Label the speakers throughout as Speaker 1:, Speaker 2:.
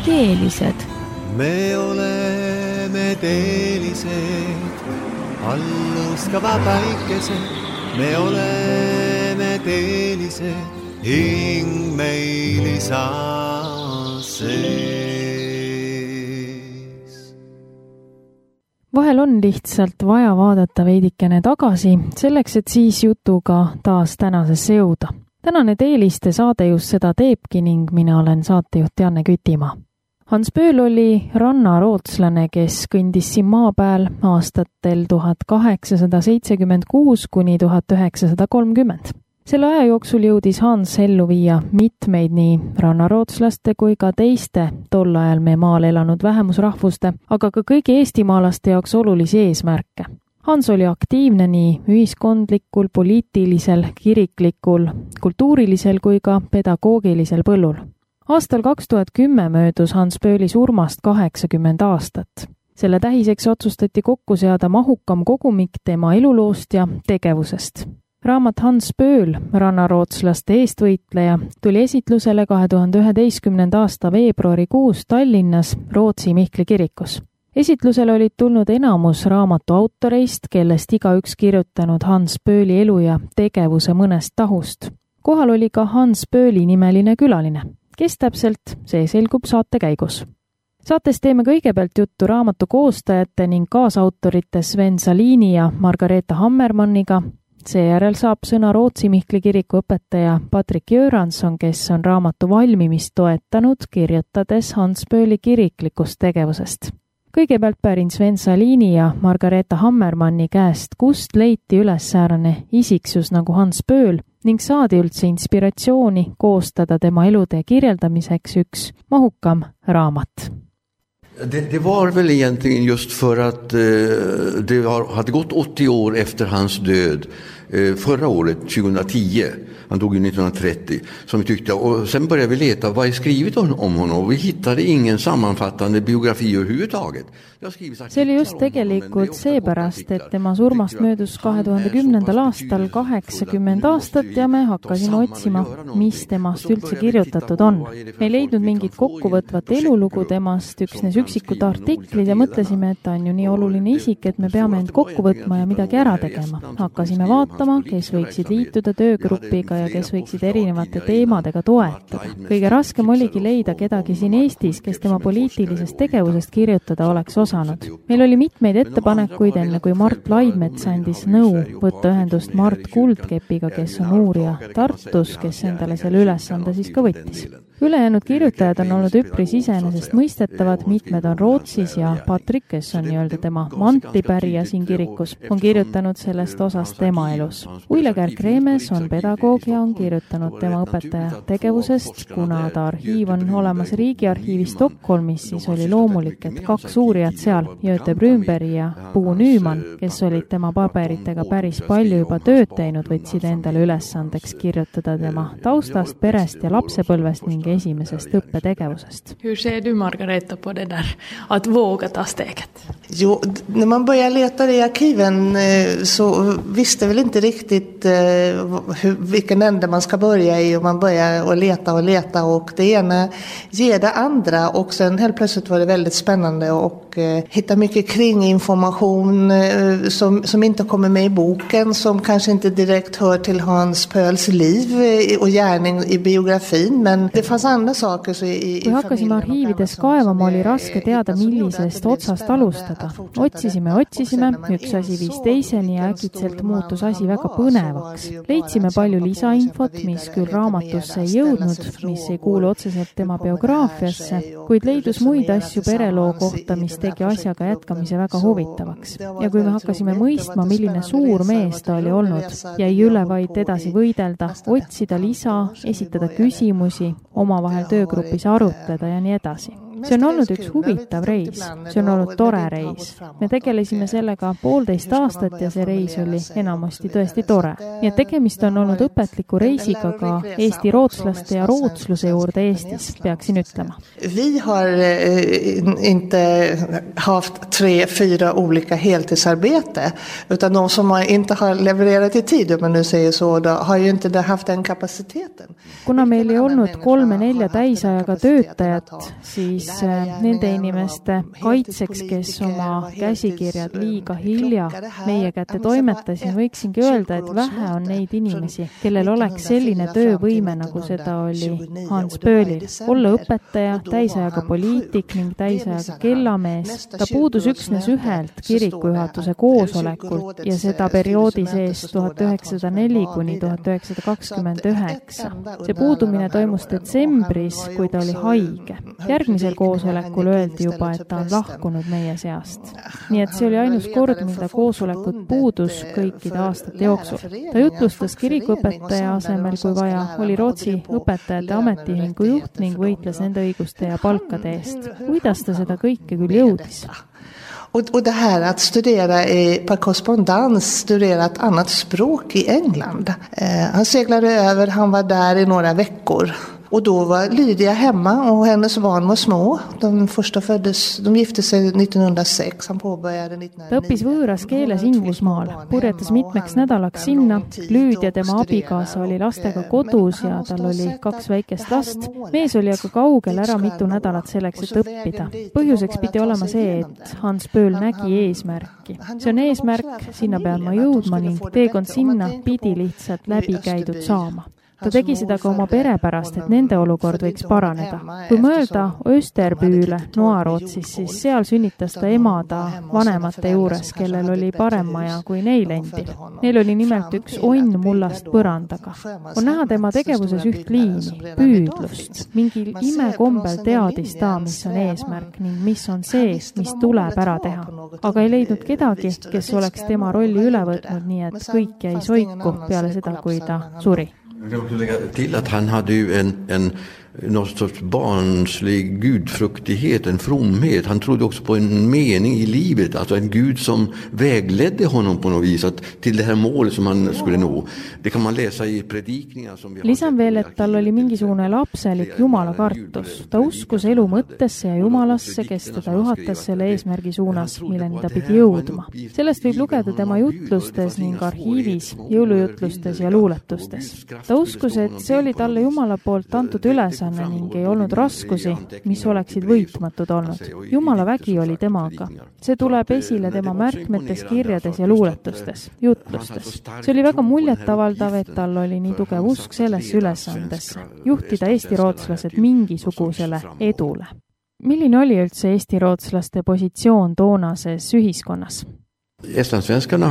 Speaker 1: teelised.
Speaker 2: Me oleme teelised, allustava päikesed. Me oleme teelised, hing meil isa sees.
Speaker 1: Vahel on lihtsalt vaja vaadata veidikene tagasi, selleks, et siis jutuga taas tänasesse jõuda. Tänane teeliste saade just seda teebki ning mina olen saatejuht Janne Kütimaa. Hans Pööl oli rannarootslane, kes kõndis siin maa peal aastatel 1876 kuni 1930. Selle aja jooksul jõudis Hans ellu viia mitmeid nii rannarootslaste kui ka teiste tol ajal meie maal elanud vähemusrahvuste, aga ka kõigi eestimaalaste jaoks olulisi eesmärke. Hans oli aktiivne nii ühiskondlikul, poliitilisel, kiriklikul, kultuurilisel kui ka pedagoogilisel põllul. Aastal 2010 möödus Hans Pööli surmast 80 aastat. Selle tähiseks otsustati kokku seada mahukam kogumik tema eluloost ja tegevusest. Raamat Hans Pööl, rannarootslaste eestvõitleja, tuli esitlusele 2011. aasta veebruarikuus Tallinnas Rootsi Mihkli kirikus. Esitlusele olid tulnud enamus raamatu autoreist, kellest igaüks kirjutanud Hans Pööli elu ja tegevuse mõnest tahust. Kohal oli ka Hans Pööli nimeline külaline. Kes täpselt, see selgub saate käigus. Saates teeme kõigepealt juttu raamatu koostajate ning kaasautorite Sven Salini ja Margareeta Hammermanniga. Seejärel saab sõna Rootsi Mihkli kiriku õpetaja Patrik Göransson, kes on raamatu valmimist toetanud, kirjutades Hans Pööli kiriklikust tegevusest. Kõigepealt pärin Sven Salini ja Margareeta Hammermanni käest, kust leiti üles säärane isiksus nagu Hans Pööl ning saadi üldse inspiratsiooni koostada tema elude kirjeldamiseks üks mahukam raamat.
Speaker 3: Det var väl egentligen just för att det hade gått 80 år efter hans död förra året, 2010. Han dog ju 1930, som vi tyckte. Och sen började vi leta, vad är skrivet om honom? Vi hittade ingen sammanfattande biografi överhuvudtaget.
Speaker 1: See oli just tegelikult seepärast, et tema surmast möödus 2010. aastal 80 aastat ja me hakkasime otsima, mis temast üldse kirjutatud on. Me ei leidnud mingit kokkuvõtvat elulugu temast, üksnes üksikud artiklid ja mõtlesime, et ta on ju nii oluline isik, et me peame end kokku võtma ja midagi ära tegema. Hakkasime vaatama, kes võiksid liituda töögrupiga ja kes võiksid erinevate teemadega toetada. Kõige raskem oligi leida kedagi siin Eestis, kes tema poliitilisest tegevusest kirjutada oleks osanud. Meil oli mitmeid ettepanekuid enne, kui Mart Laidmets andis nõu võtta ühendust Mart Kuldkepiga, kes on uurija Tartus, kes endale selle ülesande siis ka võttis. Ülejäänud kirjutajad on olnud üpris iseenesest mõistetavad, mitmed on Rootsis ja Patrik, kes on nii-öelda tema mantlipärija siin kirikus, on kirjutanud sellest osast tema elus. Uile-Kärk Kreemes on pedagoog ja on kirjutanud tema õpetaja tegevusest, kuna ta arhiiv on olemas Riigiarhiivis Stockholmis, siis oli loomulik, et kaks uurijat seal, Göte Brünberg ja Bo Nyman, kes olid tema paberitega päris palju juba tööd teinud, võtsid endale ülesandeks kirjutada tema taustast, perest ja lapsepõlvest ning esimesest õppetegevusest.
Speaker 4: Hur ser du, Margareeta, på det där att våga ta steget?
Speaker 5: Jo, när man började leta i arkiven så visste väl inte riktigt vilken ände man ska börja i, och man börjar att leta och det ena ger det andra, och sen helt plötsligt var det väldigt spännande och hitta mycket kring information som inte kommer med i boken, som kanske inte direkt hör till Hans Pööls liv och gärning i biografin, men det fanns andra saker så i
Speaker 1: kui hakkasime arhiivides kaevama, oli raske teada, millisest otsast alustada. Otsisime, üks asi viis teiseni ja äkitselt muutus asi väga põnevaks. Leidsime palju lisainfot, mis küll raamatusse ei jõudnud, mis ei kuulu otseselt tema biograafiasse, kuid leidus muid asju pereloo kohta, mis tegi asjaga jätkamise väga huvitavaks. Ja kui me hakkasime mõistma, milline suur mees ta oli olnud, jäi üle vaid edasi võidelda, otsida lisa, esitada küsimusi, omavahel töögrupis arutleda ja nii edasi. See on olnud üks huvitav reis, see on olnud tore reis. Me tegelesime sellega 1,5 aastat ja see reis oli enamasti tõesti tore. Nii et tegemist on olnud õpetliku reisiga ka Eesti rootslaste ja rootsluse juurde Eestis, peaksin ütlema.
Speaker 5: Vi har inte haft 3-4 olika heltidsarbete, utan de som inte har levererat i tid, om man nu säger så, då har ju inte haft den kapaciteten.
Speaker 1: Kuna meil ei olnud 3-4 täisajaga töötajat, siis nende inimeste kaitseks, kes oma käsikirjad liiga hilja meie kätte toimetasid, võiksingi öelda, et vähe on neid inimesi, kellel oleks selline töövõime, nagu seda oli Hans Böhlil. Olla õpetaja, täisajaga poliitik ning täisajaga kellamees. Ta puudus üksnes ühelt kirikujuhatuse koosolekult ja seda perioodi sees 1904 kuni 1929. See puudumine toimus detsembris, kui ta oli haige. Järgmisel koosolekul öeldi juba, et ta on lahkunud meie seast. Nii et see oli ainus kord, mida koosolekut puudus kõikide aastate jooksul. Ta jutlustas kirikuõpetaja asemel, kui vaja, oli Rootsi õpetajate ametiühingu juht ning võitles nende õiguste ja palkade eest. Kuidas ta seda kõike küll jõudis?
Speaker 5: Och det här att studera på korrespondens, studera ett annat språk i England. Han seglade över, han var där i några veckor. Och då var Lydia hemma och hennes barn var små. De gifte sig 1906, han påbörjade 1909.
Speaker 1: Ta õppis võõras keeles Inglismaal, purjetas mitmeks nädalaks sinna. Lydia, tema abikaasa, oli lastega kodus ja tal oli 2 väikest last. Mees oli aga kaugel ära mitu nädalat selleks, et õppida. Põhjuseks pidi olema see, et Hans Böhl nägi eesmärki. See on eesmärk, sinna pean ma jõudma ning teekond sinna pidi lihtsalt läbi käidud saama. Ta tegi seda ka oma pere pärast, et nende olukord võiks paraneda. Kui mõelda Österbüüle Noa-Rootsis, siis seal sünnitas ta emada vanemate juures, kellel oli parem maja kui neil endil. Neil oli nimelt üks onn mullast põrandaga. On näha tema tegevuses üht liini, püüdlust. Mingil imekombel teadis ta, mis on eesmärk ning mis on see, mis tuleb ära teha. Aga ei leidnud kedagi, kes oleks tema rolli üle võtnud, nii et kõik jäi soiku peale seda, kui ta suri.
Speaker 3: Jag vill lägga till att han hade ju någon sorts barnslig gudfruktighet, en fromhet. Han trodde också på en mening i livet, alltså en Gud som vägledde honom på något vis till det här målet som han skulle nå. Det kan man läsa i predikningar som vi har.
Speaker 1: Lisan veel, et tal oli mingisugune lapselik Jumala kartus. Ta uskus elu mõttesse ja Jumalasse, kes teda juhatas selle eesmärgi suunas, milleni ta pidi jõudma. Sellest võib lugeda tema jutlustes ning arhiivis, jõulujutlustes ja luuletustes. Ta uskus, et see oli talle Jumala poolt antud ülesanne ning ei olnud raskusi, mis oleksid võitmatud olnud. Jumala vägi oli temaga. See tuleb esile tema märkmetes, kirjades ja luuletustes, jutlustes. See oli väga muljetavaldav, et tal oli nii tugev usk sellesse ülesandesse, juhtida eesti-rootslased mingisugusele edule. Milline oli üldse eesti-rootslaste positsioon toonases ühiskonnas?
Speaker 3: Estlandssvenskarna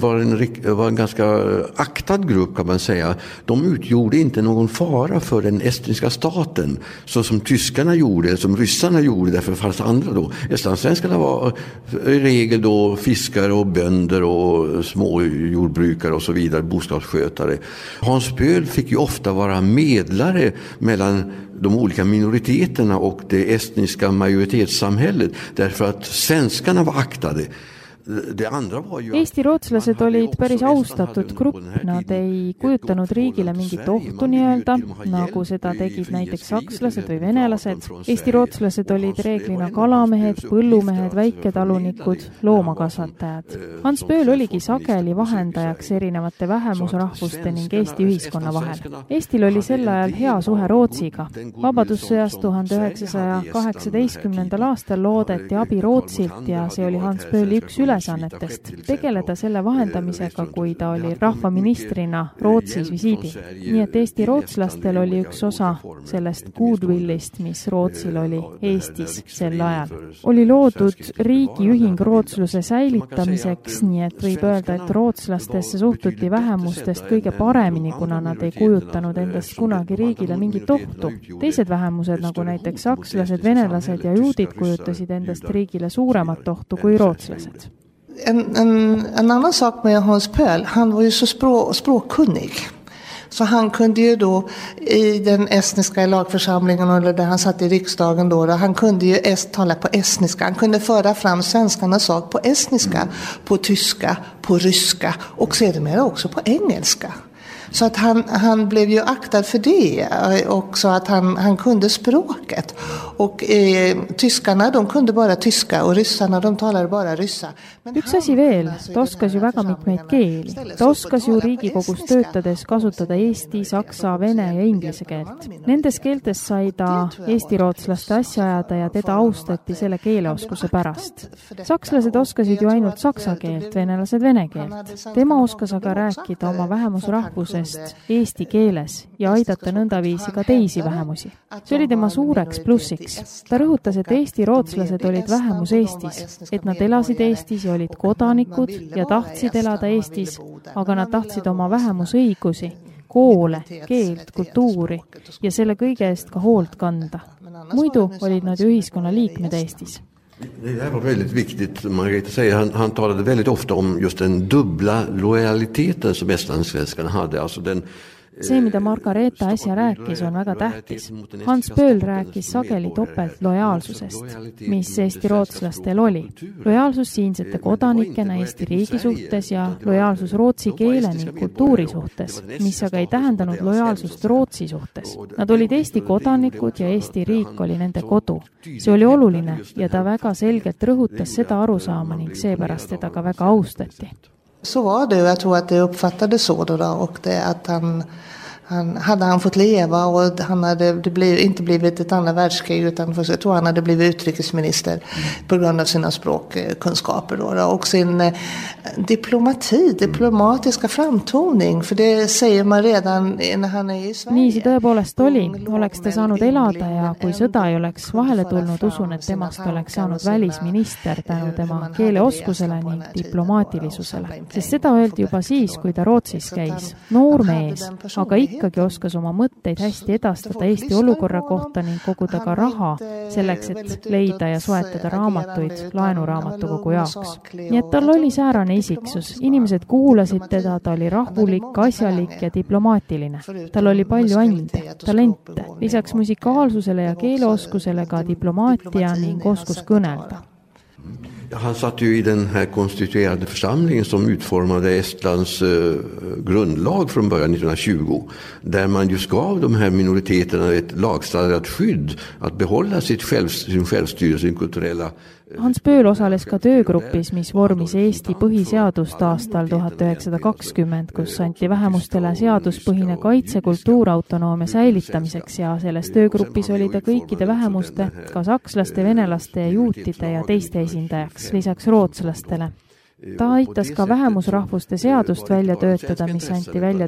Speaker 3: var en ganska aktad grupp, kan man säga. De utgjorde inte någon fara för den estniska staten så som tyskarna gjorde, som ryssarna gjorde, därför fanns andra då. Estlandssvenskarna var i regel då fiskare och bönder och små jordbrukare och så vidare, bostadsskötare. Hans Böhl fick ju ofta vara medlare mellan de olika minoriteterna och det estniska majoritetssamhället, därför att svenskarna var aktade.
Speaker 1: Eesti-rootslased olid päris austatud grupp, nad ei kujutanud riigile mingit ohtu nii-öelda, nagu seda tegid näiteks sakslased või venelased. Eesti-rootslased olid reeglina kalamehed, põllumehed, väiketalunikud, loomakasvatajad. Hans Böhl oligi sageli vahendajaks erinevate vähemusrahvuste ning Eesti ühiskonna vahel. Eestil oli sel ajal hea suhe Rootsiga. Vabadussõjas 1918. aastal loodeti abi Rootsilt ja see oli Hans Böhli üks ülesannetest, tegeleda selle vahendamisega, kui ta oli rahvaministrina Rootsis visiidil. Nii et Eesti-rootslastel oli üks osa sellest goodwillist, mis Rootsil oli Eestis sel ajal. Oli loodud riigiühing rootsluse säilitamiseks, nii et võib öelda, et rootslastesse suhtuti vähemustest kõige paremini, kuna nad ei kujutanud endast kunagi riigile mingit ohtu. Teised vähemused, nagu näiteks sakslased, venelased ja juudid, kujutasid endast riigile suuremat ohtu kui rootslased.
Speaker 5: En annan sak med Hans Böhl, han var ju så språkkunnig. Så han kunde ju då i den estniska lagförsamlingen eller där han satt i riksdagen då, han kunde ju tala på estniska. Han kunde föra fram svenskarnas sak på estniska, på tyska, på ryska och sedermera också på engelska. Så att han blev ju aktad för det, också att han kunde språket. Och tyskarna, de kunde bara tyska och ryssarna, de talade bara ryssa.
Speaker 1: Üks asi veel, ta oskas ju väga mitmeid keeli. Ta oskas ju Riigikogus töötades kasutada eesti, saksa, vene ja inglise keelt. Nendes keeltes sai ta eesti-rootslaste asja ajada ja teda austati selle keeleoskuse pärast. Sakslased oskasid ju ainult saksa keelt, venelased vene keelt. Tema oskas aga rääkida oma vähemusrahvusest eesti keeles ja aidata nõndaviisi ka teisi vähemusi. See oli tema suureks plussiks. Ta rõhutas, et eesti-rootslased olid vähemus Eestis, et nad elasid Eestis ja olid kodanikud ja tahtsid elada Eestis, aga nad tahtsid oma vähemusõigusi, koole, keelt, kultuuri ja selle kõige eest ka hoolt kanda. Muidu olid nad ju ühiskonna liikmed Eestis.
Speaker 3: Det här var väldigt viktigt, Margareta säger. Han talade väldigt ofta om just den dubbla lojaliteten som estlandssvenskarna hade. Alltså
Speaker 1: See, mida Margareta äsja rääkis, on väga tähtis. Hans Pööl rääkis sageli topelt lojaalsusest, mis eesti-rootslastel oli. Lojaalsus siinsete kodanikena Eesti riigi suhtes ja lojaalsus rootsi keele ning kultuuri suhtes, mis aga ei tähendanud lojaalsust Rootsi suhtes. Nad olid Eesti kodanikud ja Eesti riik oli nende kodu. See oli oluline ja ta väga selgelt rõhutas seda arusaama ning seepärast teda ka väga austati.
Speaker 5: Så var det, jag tror att det uppfattades så då, och det att hade han fått leva och inte blivit ett andra världskrig, utan jag tror han hade blivit utrikesminister på grund av sina språkkunskaper då, och sin diplomatiska framtoning, för det säger man redan när han är i Sverige.
Speaker 1: Nii see tõepoolest oli, oleks ta saanud elada ja kui sõda ei oleks vahele tulnud, usun, et temast oleks saanud välisminister tänu tema keeleoskusele ning diplomaatilisusele. Sest seda öeldi juba siis, kui ta Rootsis käis. Noor mees, aga ikkagi oskas oma mõtteid hästi edastada Eesti olukorra kohta ning koguda ka raha selleks, et leida ja soetada raamatuid laenuraamatukogu jaoks. Nii et tal oli säärane isiksus. Inimesed kuulasid teda, ta oli rahulik, asjalik ja diplomaatiline. Tal oli palju ande, talente, lisaks musikaalsusele ja keeleoskusele ka diplomaatia ning oskus kõnelda.
Speaker 3: Han satt ju i den här konstituerade församlingen som utformade Estlands grundlag från början 1920, där man just gav de här minoriteterna ett lagstadgat skydd att behålla sin självstyrelse, sin kulturella.
Speaker 1: Hans Pööl osales ka töögrupis, mis vormis Eesti põhiseadust aastal 1920, kus anti vähemustele seaduspõhine kaitse kultuurautonoomia säilitamiseks ja selles töögrupis oli ta kõikide vähemuste, ka sakslaste, venelaste ja juutide ja teiste esindajaks, lisaks rootslastele. Ta aitas ka vähemusrahvuste seadust välja töötada, mis anti välja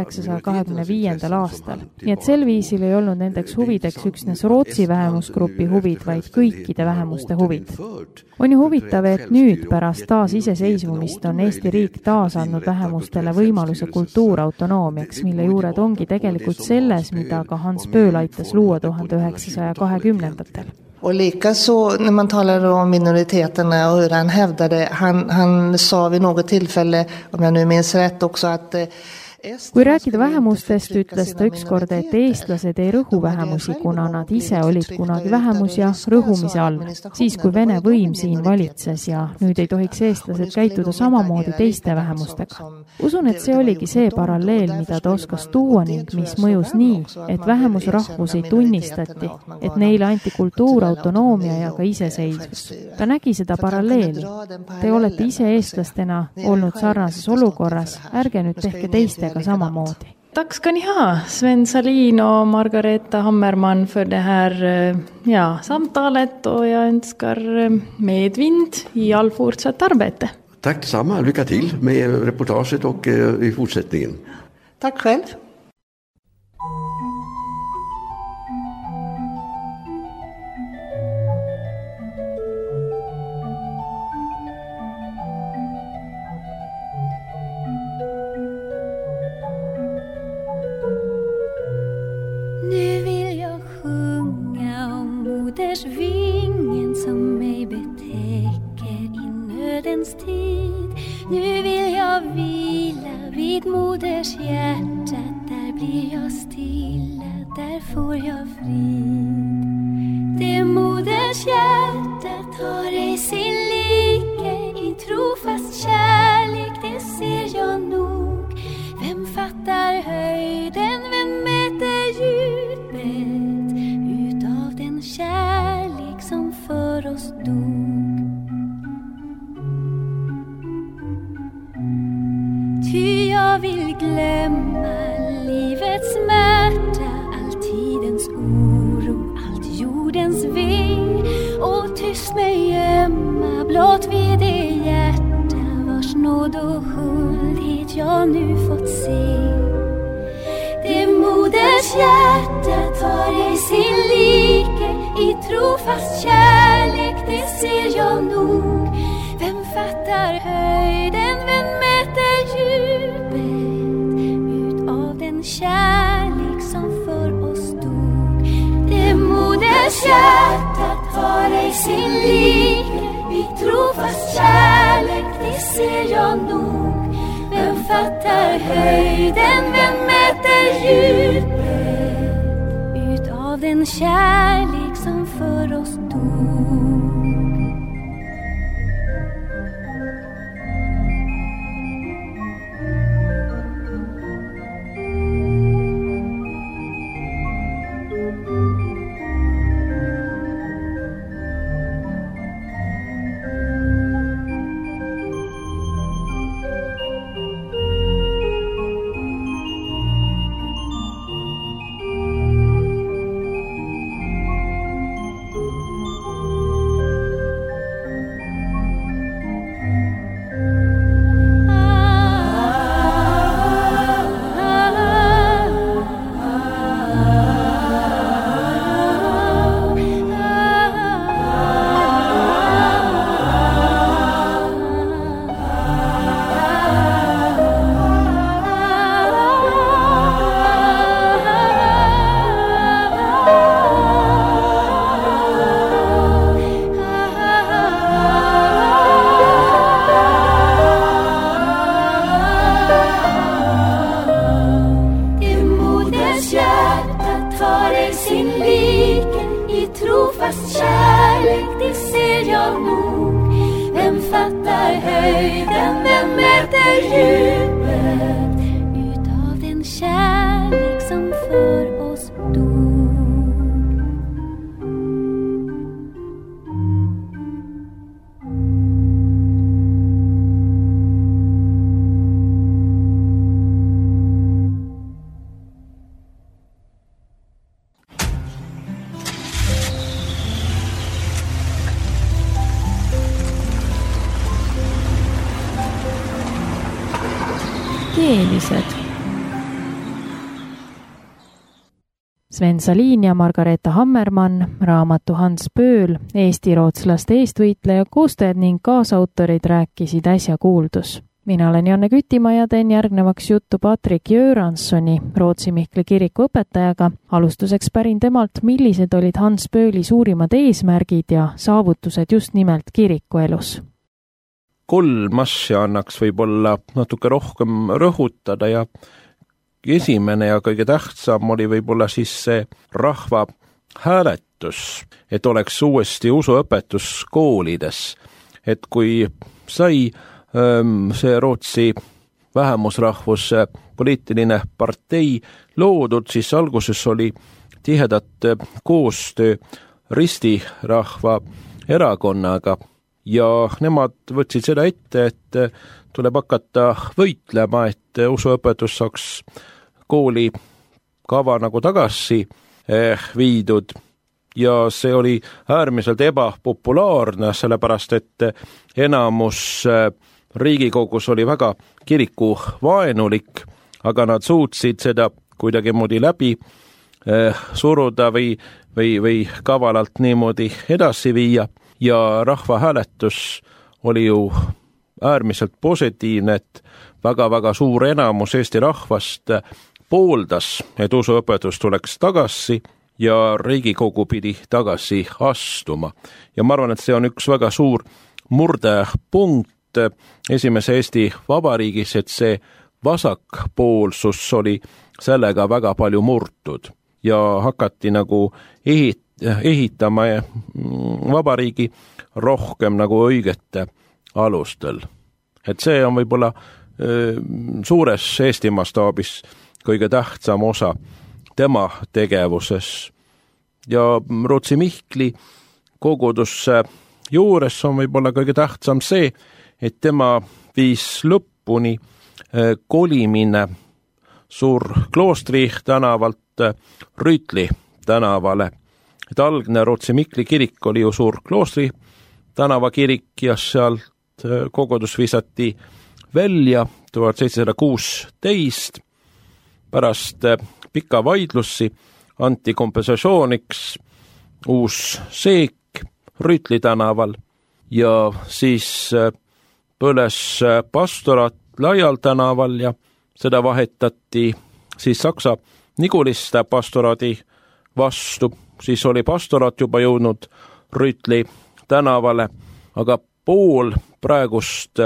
Speaker 1: 1925. aastal. Nii et sel viisil ei olnud nendeks huvideks üksnes Rootsi vähemusgrupi huvid, vaid kõikide vähemuste huvid. On ju huvitav, et nüüd pärast taas iseseisvumist on Eesti riik taas andnud vähemustele võimaluse kultuurautonoomiaks, mille juured ongi tegelikult selles, mida ka Hans Pööl aitas luua 1920-ndatel.
Speaker 5: Och likaså när man talar om minoriteterna och hur han hävdade, han sa vid något tillfälle, om jag nu minns rätt också, att
Speaker 1: Kui rääkida vähemustest, ütles ta ükskord, et eestlased ei rõhu vähemusi, kuna nad ise olid kunagi vähemus ja rõhumise all. Siis, kui Vene võim siin valitses ja nüüd ei tohiks eestlased käituda samamoodi teiste vähemustega. Usun, et see oligi see paralleel, mida ta oskas tuua ning mis mõjus nii, et vähemusrahvusi tunnistati, et neile anti kultuurautonoomia ja ka iseseisvus. Ta nägi seda paralleeli. Te olete ise eestlastena olnud sarnases olukorras, ärge nüüd tehke teiste samamoodi.
Speaker 4: Tack ska ni ha, Sven Salin och Margareta Hammerman för det här samtalet, och jag önskar medvind i all fortsatt arbete.
Speaker 3: Tack detsamma, lycka till med reportaget och i fortsättningen.
Speaker 5: Tack själv.
Speaker 6: Vingen som mig betäcker i nödens tid. Nu vill jag vila vid moders hjärta. Där blir jag stilla, där får jag frid. Det moders hjärtat har ej sin like. I trofast kärlek, det ser jag nog. Vem fattar dog. Ty jag vill glömma livets smärta, all tidens oro, allt jordens ve, och tyst mig gömma blott vid det hjärta vars nåd och huldhet jag nu fått se. Det moders hjärta tar i sin like, i trofast kärlek, det ser jag nog. Vem fattar höjden, vem mäter djupet ut av den kärlek som för oss dog. Det moders hjärta tar i sin like, i trofast kärlek, det ser jag nog. Vem fattar höjden, vem mäter djupet ut av den kärlek som för oss dog.
Speaker 1: Keelised. Sven Salin ja Margareeta Hammermann, raamatu Hans Pööl, eesti-rootslaste eestvõitleja koostajad ning kaasautorid rääkisid äsja kuuldus. Mina olen Janne Kütimaa ja teen järgnevaks juttu Patrik Göranssoni, Rootsi Mihkli kiriku õpetajaga. Alustuseks pärin temalt, millised olid Hans Pööli suurimad eesmärgid ja saavutused just nimelt kirikuelus.
Speaker 7: 3 asja annaks võib-olla natuke rohkem rõhutada ja esimene ja kõige tähtsam oli võib-olla siis see rahva hääletus, et oleks uuesti usuõpetus koolides. Et kui sai see Rootsi vähemusrahvuse poliitiline partei loodud, siis alguses oli tihedat koostöö ristirahva erakonnaga. Ja nemad võtsid seda ette, et tuleb hakata võitlema, et usuõpetus saaks kooli kava nagu tagasi viidud. Ja see oli äärmiselt ebapopulaarne, sellepärast et enamus Riigikogus oli väga kirikuvaenulik, aga nad suutsid seda kuidagi moodi läbi suruda või kavalalt niimoodi edasi viia. Ja rahvahääletus oli ju äärmiselt positiivne, et väga-väga suur enamus Eesti rahvast pooldas, et usuõpetus tuleks tagasi ja Riigikogu pidi tagasi astuma. Ja ma arvan, et see on üks väga suur murdepunkt esimese Eesti Vabariigis, et see vasakpoolsus oli sellega väga palju murtud ja hakati nagu ehitama vabariigi rohkem nagu õigete alustel. Et see on võib-olla suures Eesti mastaabis kõige tähtsam osa tema tegevuses. Ja Rootsi Mihkli kogudusse juures on võib-olla kõige tähtsam see, et tema viis lõpuni kolimine Suur Kloostri tänavalt Rüütli tänavale. Et algne Rootsi Mikli kirik oli ju Suur Kloostri tänava kirik ja sealt kogudus viisati välja 1716. Pärast pika vaidlussi anti kompensatsiooniks uus seek Rüütli tänaval ja siis põles pastorat Laial tänaval ja seda vahetati siis Saksa Niguliste pastoraadi vastu. Siis oli pastorat juba jõudnud Rüütli tänavale, aga pool praegust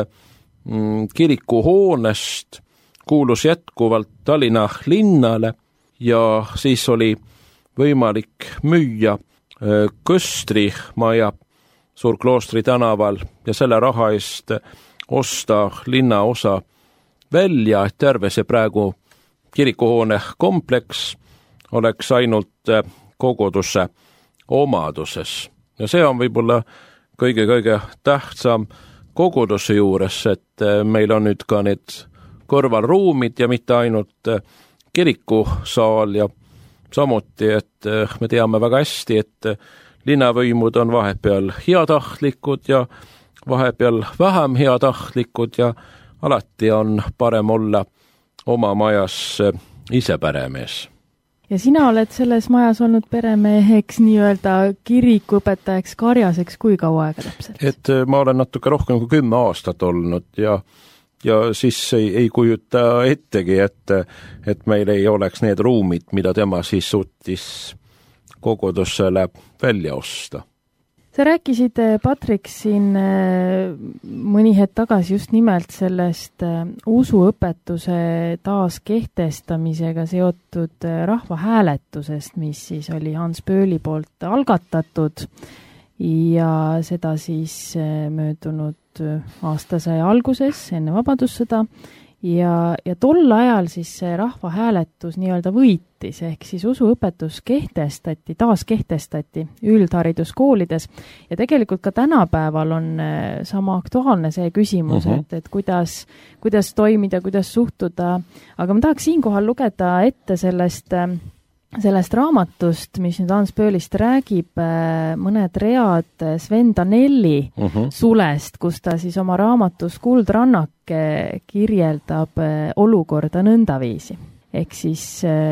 Speaker 7: kirikuhoonest kuulus jätkuvalt Tallinna linnale ja siis oli võimalik müüa Köstri maja Suur Kloostri tänaval ja selle raha eest osta linnaosa välja, et terve see praegu kirikuhoone kompleks oleks ainult koguduse omaduses. Ja see on võib-olla kõige tähtsam koguduse juures, et meil on nüüd ka need kõrvalruumid ja mitte ainult kirikusaal ja samuti, et me teame väga hästi, et linnavõimud on vahepeal heatahtlikud ja vahepeal vähem heatahtlikud ja alati on parem olla oma majas ise peremees.
Speaker 1: Ja sina oled selles majas olnud peremeheks nii-öelda kirikuõpetajaks karjaseks kui kaua aega täpselt?
Speaker 7: Et ma olen natuke rohkem kui 10 aastat olnud ja siis ei kujuta ettegi, et meil ei oleks need ruumid, mida tema siis suutis kogudusele välja osta.
Speaker 1: Sa rääkisid, Patrik, siin mõni hetk tagasi just nimelt sellest usuõpetuse taaskehtestamisega seotud rahvahääletusest, mis siis oli Hans Pööli poolt algatatud ja seda siis möödunud aastasaja alguses enne vabadussõda ja tol ajal siis see rahvahääletus nii-öelda võitis, ehk siis usuõpetus taaskehtestati üldhariduskoolides ja tegelikult ka tänapäeval on sama aktuaalne see küsimus, et kuidas toimida, kuidas suhtuda, aga ma tahaks siinkohal lugeda ette sellest raamatust, mis nüüd Hans Pöölist räägib, mõned read Sven Danelli sulest, kus ta siis oma raamatus Kuldrannak kirjeldab olukorda nõndaviisi. Ehk siis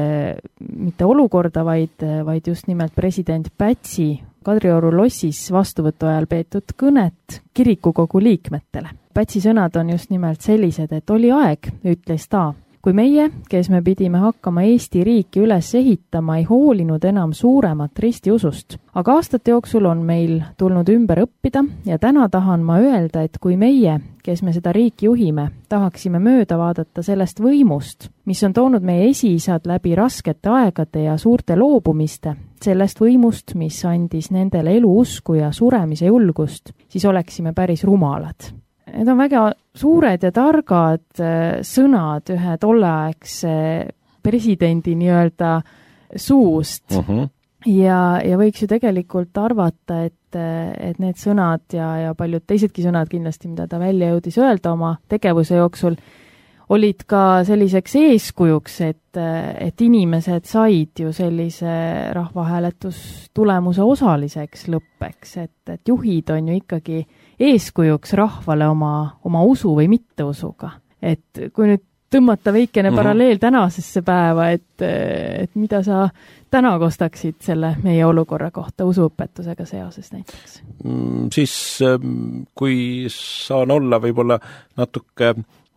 Speaker 1: mitte olukorda, vaid just nimelt president Pätsi Kadrioru lossis vastuvõtu ajal peetud kõnet kirikukogu liikmetele. Pätsi sõnad on just nimelt sellised, et oli aeg, ütles ta, kui meie, kes me pidime hakkama Eesti riiki üles ehitama, ei hoolinud enam suuremat ristiusust. Aga aastate jooksul on meil tulnud ümber õppida ja täna tahan ma öelda, et kui meie, kes me seda riiki juhime, tahaksime mööda vaadata sellest võimust, mis on toonud meie esiisad läbi raskete aegade ja suurte loobumiste, sellest võimust, mis andis nendele elu usku ja suremise julgust, siis oleksime päris rumalad. Need on väga suured ja targad sõnad ühe tolleaegse presidendi nii-öelda suust. Ja võiks ju tegelikult arvata, et need sõnad ja paljud teisedki sõnad kindlasti, mida ta välja jõudis öelda oma tegevuse jooksul, olid ka selliseks eeskujuks, et inimesed said ju sellise rahvahääletustulemuse osaliseks lõppeks, et juhid on ju ikkagi eeskujuks rahvale oma usu või mitteusuga. Et kui nüüd tõmmata veikene paralleel tänasesse päeva, et mida sa täna kostaksid selle meie olukorra kohta usuõpetusega seoses näiteks?
Speaker 7: Siis kui saan olla võib-olla natuke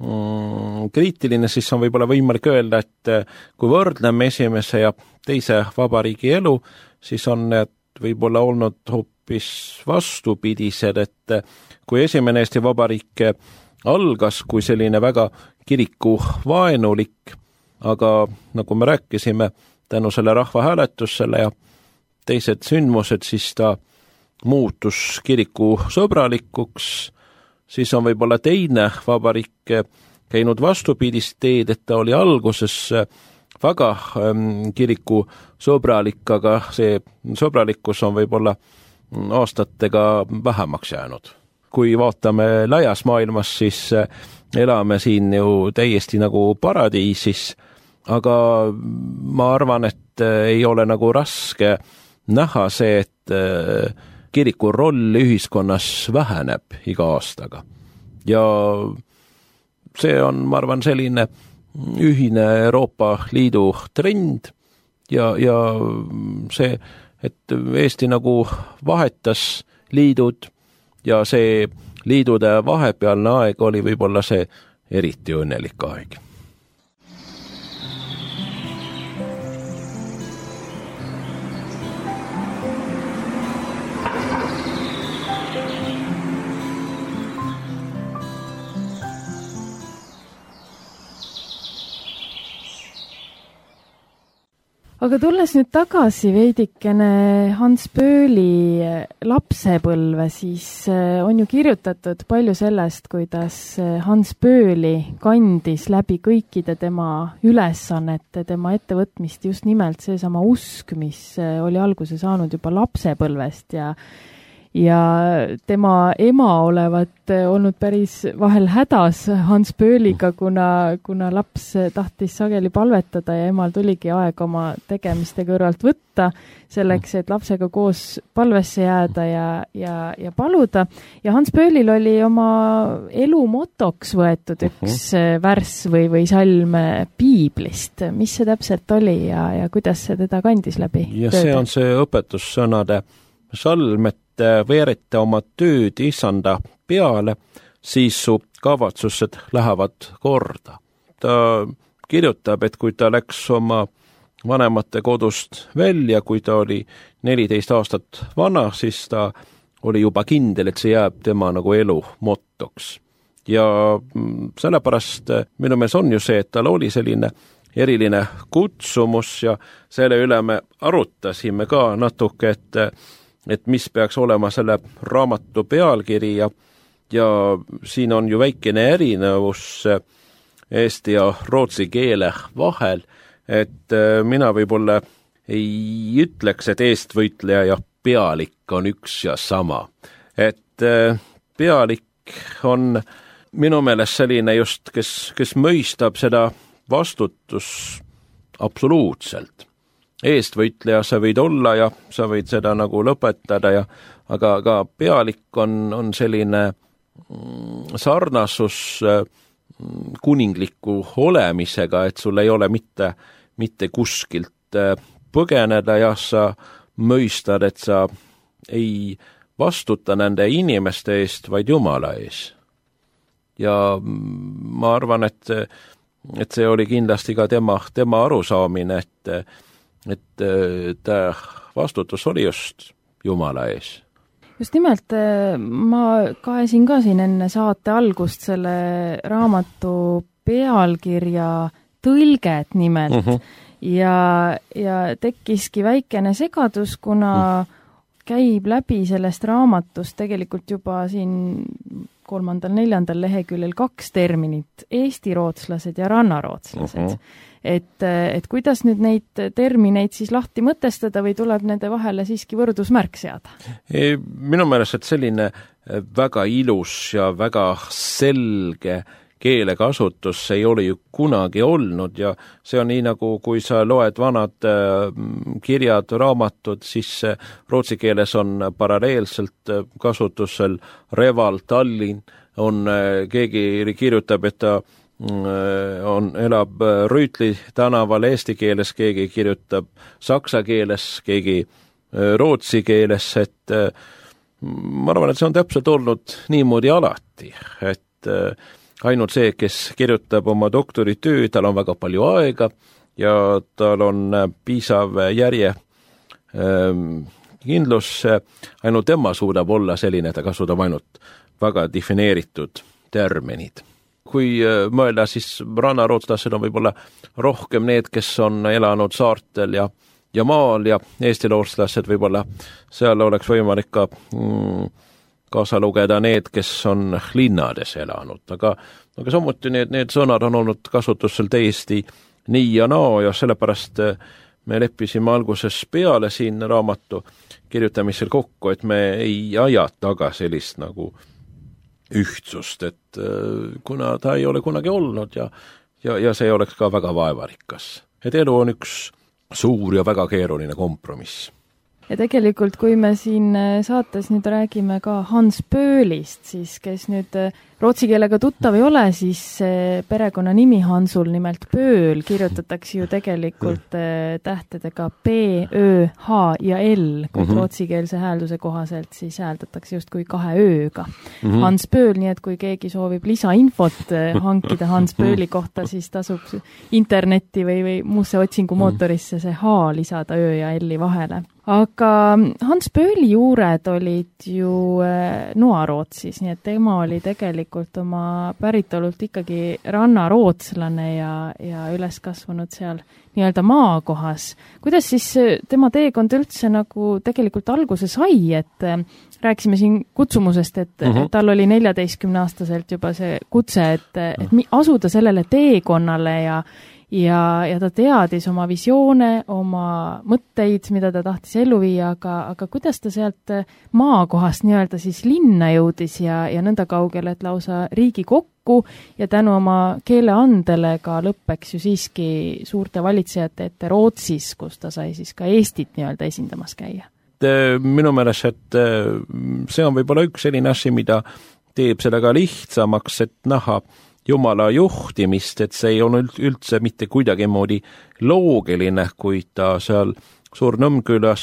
Speaker 7: kriitiline, siis on võib-olla võimalik öelda, et kui võrdleme esimese ja teise vabariigi elu, siis on need võib-olla olnud hoopis vastupidised, et kui esimene Eesti Vabariik algas kui selline väga kirikuvaenulik, aga nagu me rääkisime, tänu selle rahvahääletusele ja teised sündmused, siis ta muutus kiriku sõbralikuks, siis on võib-olla teine vabariik käinud vastupidist teed, et ta oli alguses väga kiriku sõbralik, aga see sõbralikkus on võib-olla aastatega vähemaks jäänud. Kui vaatame laias maailmas, siis elame siin ju täiesti nagu paradiisis, aga ma arvan, et ei ole nagu raske näha see, et kiriku roll ühiskonnas väheneb iga aastaga. Ja see on, ma arvan, selline ühine Euroopa Liidu trend ja see, et Eesti nagu vahetas liidud ja see liidude vahepealne aeg oli võib-olla see eriti õnnelik aeg.
Speaker 1: Aga tulles nüüd tagasi veidikene Hans Böhli lapsepõlve, siis on ju kirjutatud palju sellest, kuidas Hans Böhli kandis läbi kõikide tema ülesannete, tema ettevõtmist just nimelt seesama usk, mis oli alguse saanud juba lapsepõlvest ja tema ema olevat olnud päris vahel hädas Hans Böhliga, kuna laps tahtis sageli palvetada ja emal tuligi aeg oma tegemiste kõrvalt võtta selleks, et lapsega koos palvesse jääda ja paluda. Ja Hans Böhlil oli oma elu motoks võetud üks värss või salm piiblist. Mis see täpselt oli ja kuidas see teda kandis läbi?
Speaker 7: Ja see on see õpetussõnade salm, et veereta oma tööd Issanda peale, siis su kavatsused lähevad korda. Ta kirjutab, et kui ta läks oma vanemate kodust välja, kui ta oli 14 aastat vana, siis ta oli juba kindel, et see jääb tema nagu elu motoks. Ja sellepärast minu meelest on ju see, et tal oli selline eriline kutsumus ja selle üle me arutasime ka natuke, et mis peaks olema selle raamatu pealkiri ja siin on ju väikene erinevus eesti ja rootsi keele vahel, et mina võib-olla ei ütleks, et eestvõitleja ja pealik on üks ja sama. Et pealik on minu meelest selline just, kes mõistab seda vastutus absoluutselt. Eestvõitleja sa võid olla ja sa võid seda nagu lõpetada, aga pealik on selline sarnasus kuningliku olemisega, et sul ei ole mitte kuskilt põgeneda ja sa mõistad, et sa ei vastuta nende inimeste eest, vaid Jumala ees. Ja ma arvan, et see oli kindlasti ka tema arusaamine, et ta vastutus oli just Jumala ees.
Speaker 1: Just nimelt, ma kaesin ka siin enne saate algust selle raamatu pealkirja tõlget nimelt ja tekkiski väikene segadus, kuna käib läbi sellest raamatust tegelikult juba siin 3.-4. leheküljel 2 terminit, eesti-rootslased ja rannarootslased. Et kuidas nüüd neid termineid siis lahti mõtestada või tuleb nende vahele siiski võrdusmärk seada?
Speaker 7: Minu meelest, et selline väga ilus ja väga selge keelekasutus ei ole ju kunagi olnud ja see on nii nagu, kui sa loed vanad kirjad, raamatud, siis rootsi keeles on paralleelselt kasutusel Reval, Tallinn, keegi kirjutab, et ta elab Rüütli tänaval eesti keeles, keegi kirjutab saksa keeles, keegi rootsi keeles, et ma arvan, et see on täpselt olnud niimoodi alati, et ainult see, kes kirjutab oma doktoritöö, tal on väga palju aega ja tal on piisav järjekindlus, ainult tema suudab olla selline, ta kasutab ainult väga defineeritud terminid. Kui mõelda, siis rannarootslased on võib-olla rohkem need, kes on elanud saartel ja maal ja eesti-rootslased võib-olla seal oleks võimalik ka kaasa lugeda need, kes on linnades elanud, aga samuti need sõnad on olnud kasutusel täiesti nii ja naa ja sellepärast me leppisime alguses peale siin raamatu kirjutamisel kokku, et me ei aja taga sellist nagu ühtsust, et kuna ta ei ole kunagi olnud ja see oleks ka väga vaevarikas. Et elu on üks suur ja väga keeruline kompromiss.
Speaker 1: Ja tegelikult, kui me siin saates nüüd räägime ka Hans Pöölist, siis kes nüüd rootsi keelega tuttav ei ole, siis perekonna nimi Hansul, nimelt Pööl, kirjutatakse ju tegelikult tähtedega P, Ö, H ja L, kui rootsikeelse häälduse kohaselt siis hääldatakse just kui 2 ööga. Hans Pööl, nii et kui keegi soovib lisainfot hankida Hans Pööli kohta, siis tasub internetti või muusse otsingumootorisse see H lisada Ö ja L-i vahele. Aga Hans Pööli juured olid ju Noarootsis, nii et tema oli tegelikult oma päritolult ikkagi rannarootslane ja üles kasvanud seal nii-öelda maakohas. Kuidas siis tema teekond üldse nagu tegelikult alguse sai, et rääkisime siin kutsumusest, et tal oli 14-aastaselt juba see kutse, et asuda sellele teekonnale ja ta teadis oma visioone, oma mõtteid, mida ta tahtis ellu viia, aga kuidas ta sealt maakohast nii-öelda siis linna jõudis ja nõnda kaugele, et lausa Riigikokku ja tänu oma keeleandele ka lõppeks ju siiski suurte valitsejate ette Rootsis, kus ta sai siis ka Eestit nii-öelda esindamas käia?
Speaker 7: Minu meelest, et see on võib-olla üks selline asi, mida teeb sellega lihtsamaks, et näha Jumala juhtimist, et see ei olnud üldse mitte kuidagi moodi loogiline, kui ta seal Suur-Nõmmkülas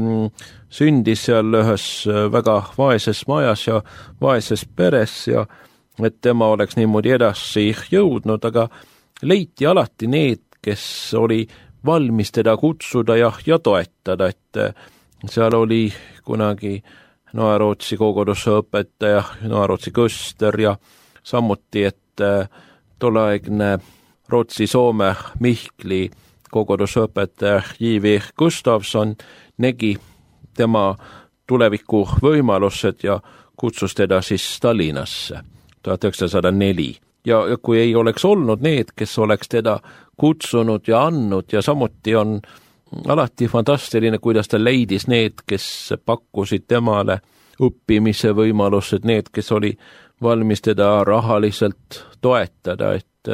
Speaker 7: sündis seal ühes väga vaeses majas ja vaeses peres ja et tema oleks niimoodi edasi jõudnud, aga leiti alati need, kes oli valmis teda kutsuda ja toetada, et seal oli kunagi Noarootsi koguduse õpetaja, Noarootsi Köster ja samuti, et tolleaegne Rootsi-Soome Mihkli kogudusõpetaja J.V. Gustavson nägi tema tuleviku võimalused ja kutsus teda siis Tallinnasse 1904. Ja kui ei oleks olnud need, kes oleks teda kutsunud ja andnud ja samuti on alati fantastiline, kuidas ta leidis need, kes pakkusid temale õppimise võimalused, need, kes oli valmis teda rahaliselt toetada,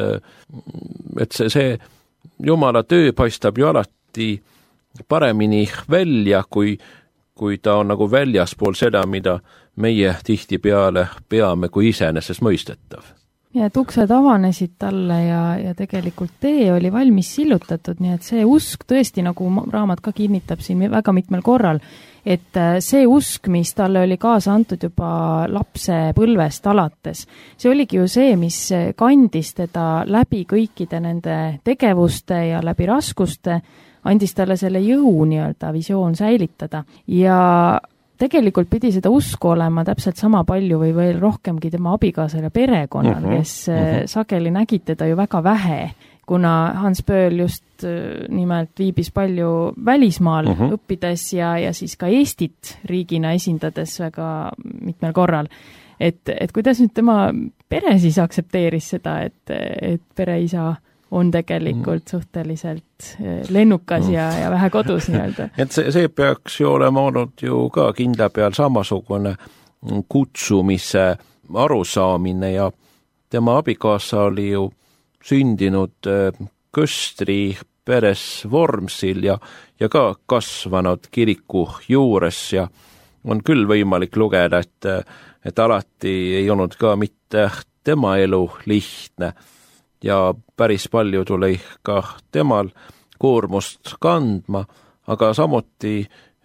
Speaker 7: et see Jumala töö paistab ju alati paremini välja, kui ta on nagu väljaspool seda, mida meie tihtipeale peame kui iseenesestmõistetav.
Speaker 1: Ja et uksed avanesid talle ja tegelikult tee oli valmis sillutatud, nii et see usk tõesti, nagu raamat ka kinnitab siin väga mitmel korral, et see usk, mis talle oli kaasa antud juba lapse põlvest alates, see oligi ju see, mis kandis teda läbi kõikide nende tegevuste ja läbi raskuste, andis talle selle jõu nii-öelda visioon säilitada ja tegelikult pidi seda usku olema täpselt sama palju või veel rohkemgi tema abikaasal ja perekonnal, kes sageli nägid teda ju väga vähe, kuna Hans Pööl just nimelt viibis palju välismaal õppides ja siis ka Eestit riigina esindades väga mitmel korral. Et kuidas nüüd tema pere siis aktsepteeris seda, et pereisa on tegelikult suhteliselt lennukas ja vähe kodus nii-öelda.
Speaker 7: Et see peaks ju olema olnud ju ka kindla peal samasugune kutsumise arusaamine ja tema abikaasa oli ju sündinud Köstri peres Vormsil ja ka kasvanud kiriku juures ja on küll võimalik lugeda, et alati ei olnud ka mitte tema elu lihtne ja päris palju tuli ka temal koormust kandma, aga samuti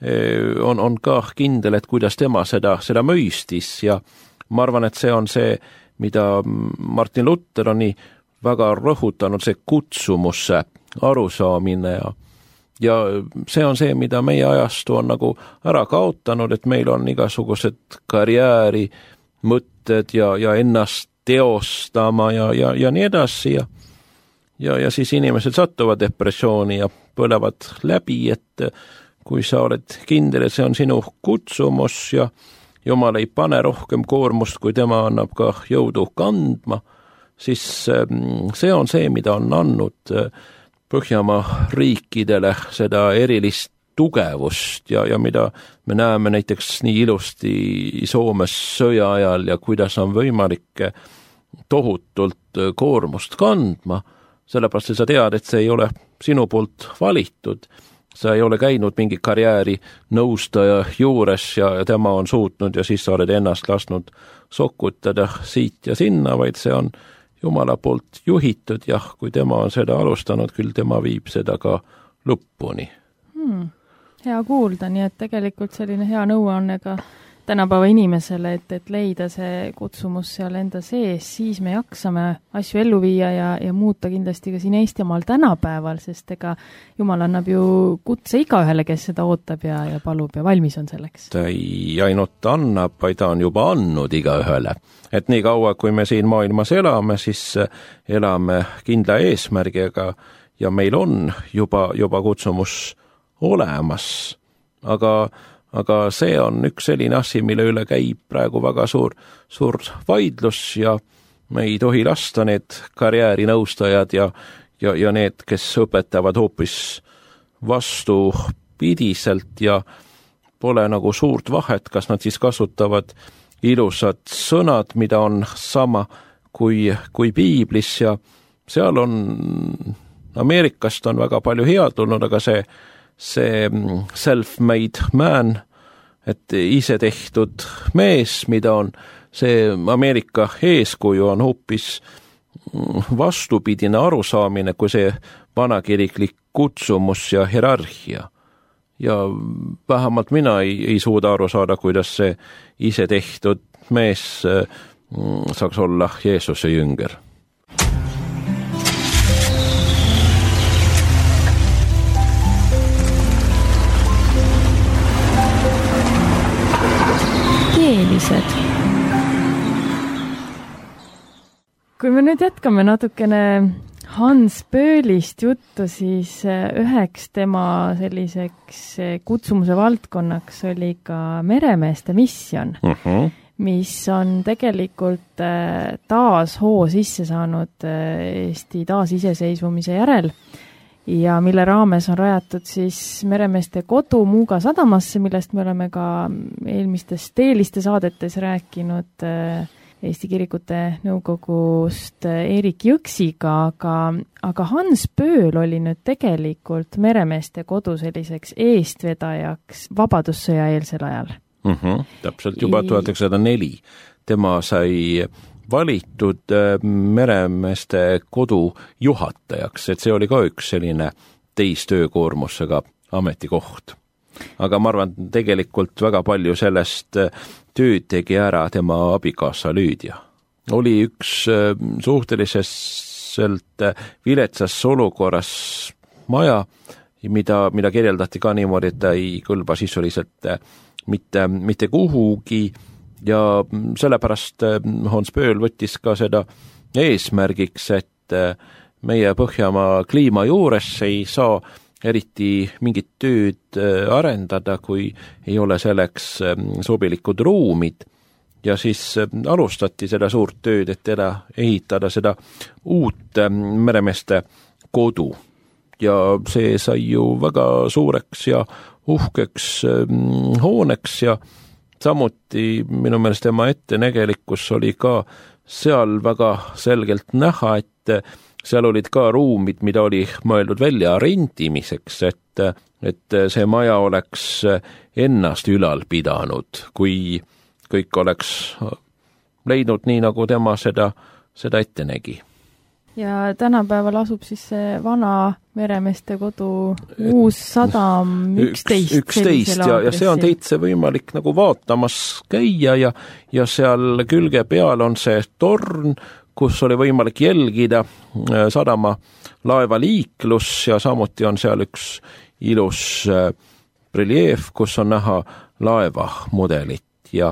Speaker 7: on ka kindel, et kuidas tema seda mõistis ja ma arvan, et see on see, mida Martin Luther on nii väga rõhutanud, see kutsumuse arusaamine ja see on see, mida meie ajastu on nagu ära kaotanud, et meil on igasugused karjääri mõtted ja ennast teostama ja nii edasi ja siis inimesed satuvad depressiooni ja põlevad läbi, et kui sa oled kindel, et see on sinu kutsumus ja Jumal ei pane rohkem koormust, kui tema annab ka jõudu kandma, siis see on see, mida on andnud Põhjamaa riikidele seda erilist tugevust ja mida me näeme näiteks nii ilusti Soomes sõja ajal ja kuidas on võimalik tohutult koormust kandma, sellepärast et sa tead, et see ei ole sinu poolt valitud. Sa ei ole käinud mingi karjääri nõustaja juures ja tema on suutnud ja siis sa oled ennast lasknud sokutada siit ja sinna, vaid see on Jumala poolt juhitud ja kui tema on seda alustanud, küll tema viib seda ka lõpuni.
Speaker 1: Hea kuulda, nii et tegelikult selline hea nõuanne ka tänapäeva inimesele, et leida see kutsumus seal enda sees, siis me jaksame asju ellu viia ja muuta kindlasti ka siin Eestimaal tänapäeval, sest ega Jumal annab ju kutse igaühele, kes seda ootab ja palub ja valmis on selleks.
Speaker 7: Ta ei ainult annab, vaid ta on juba andnud igaühele. Et nii kaua, kui me siin maailmas elame, siis elame kindla eesmärgiga ja meil on juba kutsumus olemas, aga see on üks selline asi, mille üle käib praegu väga suur vaidlus ja me ei tohi lasta need karjäärinõustajad ja need, kes õpetavad hoopis vastupidiselt ja pole nagu suurt vahet, kas nad siis kasutavad ilusad sõnad, mida on sama kui piiblis ja seal on Ameerikast on väga palju head tulnud, aga see self-made man, et ise tehtud mees, mida on see Ameerika eeskuju on hoopis vastupidine arusaamine kui see vanakiriklik kutsumus ja hierarhia. Ja vähemalt mina ei suuda aru saada, kuidas see ise tehtud mees saaks olla Jeesuse jünger.
Speaker 1: Kui me nüüd jätkame natukene Hans Böhlist juttu, siis üheks tema selliseks kutsumuse valdkonnaks oli ka meremeeste missioon, mis on tegelikult taas hoo sisse saanud Eesti taasiseseisvumise järel ja mille raames on rajatud siis meremeeste kodu Muuga sadamasse, millest me oleme ka eelmistes teeliste saadetes rääkinud Eesti Kirikute Nõukogust Erik Jõksiga, aga Hans Böhl oli nüüd tegelikult meremeeste kodu selliseks eestvedajaks vabadussõja eelsel ajal.
Speaker 7: Täpselt juba 1904. Tema sai valitud meremeeste kodu juhatajaks, et see oli ka üks selline täistöökoormusega ametikoht. Aga ma arvan, tegelikult väga palju sellest tööd tegi ära tema abikaasa Lüüdia. Oli üks suhteliselt viletsas olukorras maja, mida kirjeldati ka niimoodi, et ta ei kõlba sisuliselt mitte kuhugi ja sellepärast Hans Böhl võttis ka seda eesmärgiks, et meie Põhjamaa kliima juures ei saa eriti mingit tööd arendada, kui ei ole selleks sobilikud ruumid ja siis alustati seda suurt tööd, et ehitada seda uut meremeeste kodu ja see sai ju väga suureks ja uhkeks hooneks ja samuti minu meelest tema ettenägelikkus oli ka seal väga selgelt näha, et seal olid ka ruumid, mida oli mõeldud välja rentimiseks, et see maja oleks ennast ülal pidanud, kui kõik oleks leidnud nii, nagu tema seda ette nägi.
Speaker 1: Ja tänapäeval asub siis see vana meremeeste kodu uus sadam 11
Speaker 7: ja see on teitse võimalik nagu vaatamas käia ja seal külge peal on see torn, kus oli võimalik jälgida sadama laevaliiklus ja samuti on seal üks ilus reljeef, kus on näha laevamudelit ja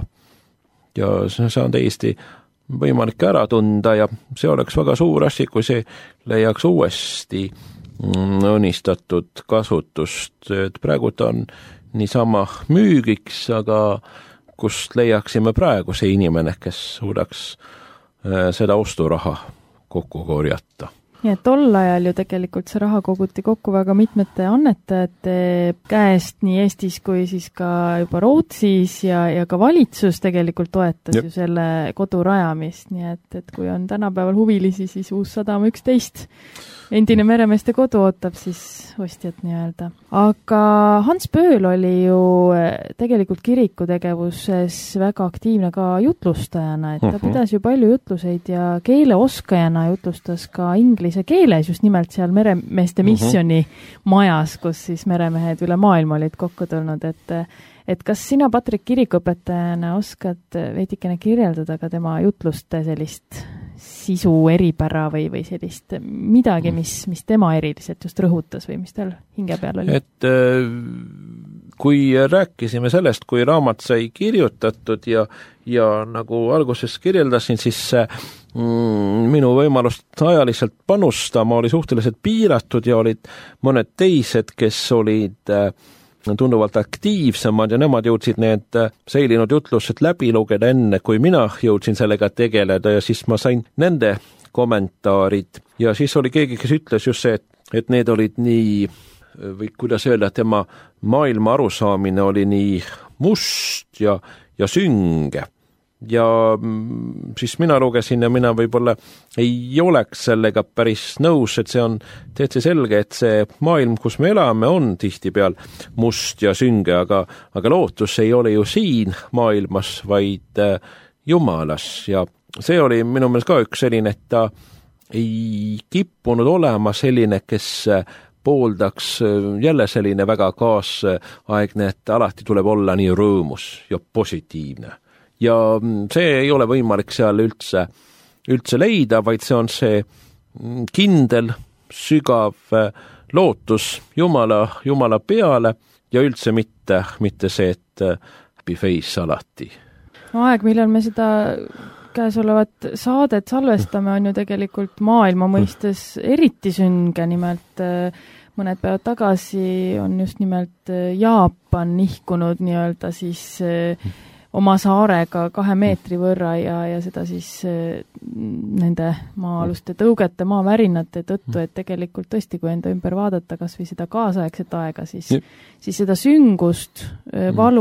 Speaker 7: see on täiesti võimalik ära tunda ja see oleks väga suur asi, kui see leiaks uuesti õnnistatud kasutust, et praegu ta on niisama müügiks, aga kust leiaksime praegu see inimene, kes suudaks seda osturaha kokku korjata.
Speaker 4: nii et tol ajal ju tegelikult see raha koguti kokku väga mitmete annetajate käest nii Eestis kui siis ka juba Rootsis ja ka valitsus tegelikult toetas ju selle kodu rajamist, nii et kui on tänapäeval huvilisi, siis Uus-Sadama 11 endine meremeeste kodu ootab siis ostjat nii-öelda. Aga Hans Pööl oli ju tegelikult kirikutegevuses väga aktiivne ka jutlustajana, et ta pidas ju palju jutluseid ja keeleoskajana jutlustas ka inglise keeles, just nimelt seal meremeeste missioni majas, kus siis meremehed üle maailma olid kokku tulnud, et kas sina, Patrik, kirikuõpetajana oskad veidikene kirjeldada ka tema jutluste sellist sisu eripära või sellist midagi, mis tema eriliselt just rõhutas või mis tal hinge peal oli? Et
Speaker 7: kui rääkisime sellest, kui raamat sai kirjutatud ja nagu alguses kirjeldasin, siis minu võimalust ajaliselt panustama oli suhteliselt piiratud ja olid mõned teised, kes olid tunduvalt aktiivsemad ja nemad jõudsid need seilinud jutlused läbi lugeda enne, kui mina jõudsin sellega tegeleda ja siis ma sain nende kommentaarid ja siis oli keegi, kes ütles just see, et need olid nii, või kuidas öelda, tema maailma arusaamine oli nii must ja sünge. Ja siis mina lugesin ja mina võib-olla ei oleks sellega päris nõus, et see on täitsa selge, et see maailm, kus me elame, on tihtipeal must ja sünge, aga lootus ei ole ju siin maailmas, vaid Jumalas ja see oli minu meelest ka üks selline, et ta ei kippunud olema selline, kes pooldaks jälle selline väga kaasaegne, et alati tuleb olla nii rõõmus ja positiivne. Ja see ei ole võimalik seal üldse leida, vaid see on see kindel, sügav lootus Jumala peale ja üldse mitte see, et happy face alati.
Speaker 4: Aeg, millal me seda käesolevat saadet salvestame, on ju tegelikult maailma mõistes eriti sünge, nimelt mõned päevad tagasi on just nimelt Jaapan nihkunud nii-öelda siis oma saarega 2 meetri võrra ja seda siis nende maa-aluste tõugete, maavärinate tõttu, et tegelikult tõesti, kui enda ümber vaadata kas või seda kaasaegset aega, siis seda süngust, valu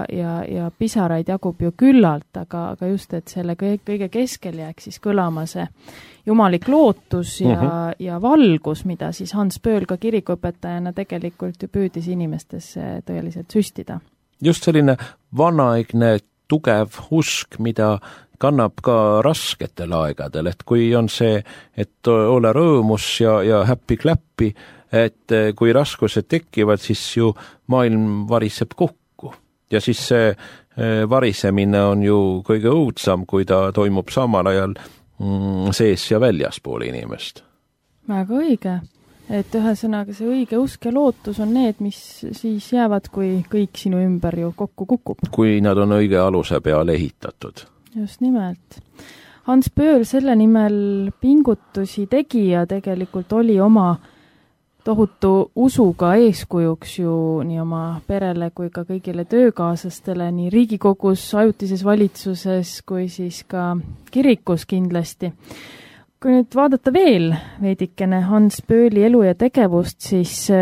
Speaker 4: ja pisaraid jagub ju küllalt, aga just, et selle kõige keskel jääks siis kõlama see jumalik lootus ja valgus, mida siis Hans Pööl ka kirikuõpetajana tegelikult ju püüdis inimestesse tõeliselt süstida.
Speaker 7: Just selline vanaaegne tugev usk, mida kannab ka rasketel aegadel, et kui on see, et ole rõõmus ja happy-clappy, et kui raskused tekivad, siis ju maailm variseb kokku. Ja siis see varisemine on ju kõige õudsam, kui ta toimub samal ajal sees ja väljaspool inimest.
Speaker 4: Väga õige. Et ühesõnaga see õige usk ja lootus on need, mis siis jäävad, kui kõik sinu ümber ju kokku kukub.
Speaker 7: Kui nad on õige aluse peale ehitatud.
Speaker 4: Just nimelt. Hans Pööl selle nimel pingutusi tegi ja tegelikult oli oma tohutu usuga eeskujuks ju nii oma perele kui ka kõigile töökaaslastele, nii Riigikogus, ajutises valitsuses kui siis ka kirikus kindlasti. Kui nüüd vaadata veel veidikene Hans Pööli elu ja tegevust, siis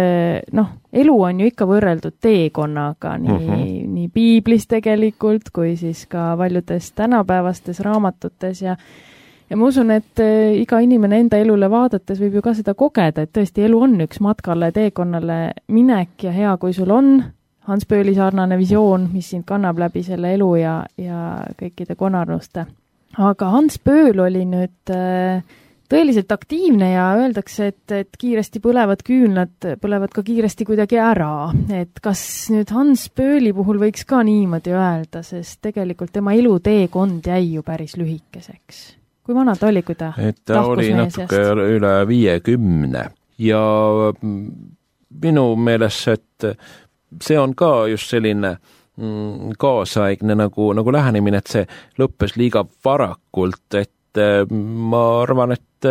Speaker 4: elu on ju ikka võrreldud teekonnaga nii piiblis tegelikult, kui siis ka paljudes tänapäevastes raamatutes ja ma usun, et iga inimene enda elule vaadates võib ju ka seda kogeda, et tõesti elu on üks matkale, teekonnale minek ja hea, kui sul on Hans Pööli sarnane visioon, mis sind kannab läbi selle elu ja kõikide konarnuste. Aga Hans Pööl oli nüüd tõeliselt aktiivne ja öeldakse, et kiiresti põlevad küünlad põlevad ka kiiresti kuidagi ära. Et kas nüüd Hans Pööli puhul võiks ka niimoodi öelda, sest tegelikult tema eluteekond jäi ju päris lühikeseks. Kui vana ta oli, kui ta
Speaker 7: oli natuke üle 50 ja minu meelest, et see on ka just selline kaasaegne nagu lähenemine, et see lõppes liiga varakult, et ma arvan, et